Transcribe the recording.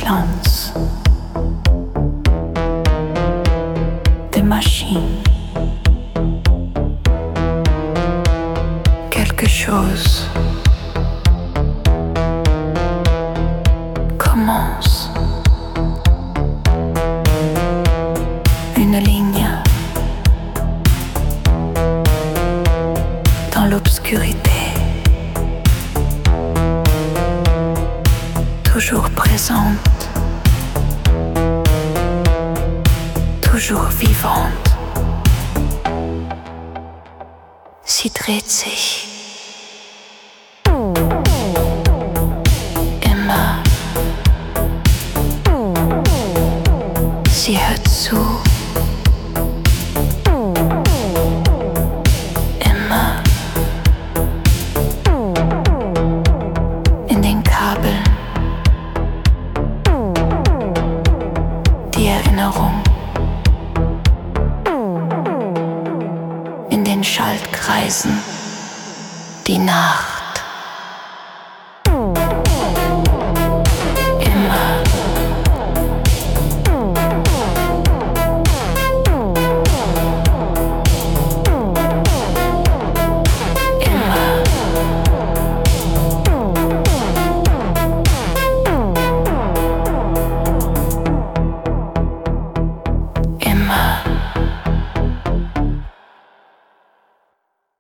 silence des machines. Quelque chose commence. Une ligne dans l'obscurité, toujours présente, toujours vivante. Sie dreht sich immer. Sie hört zu. Immer. In den Kabeln. Die Erinnerung. In den Schaltkreisen. Die Nacht.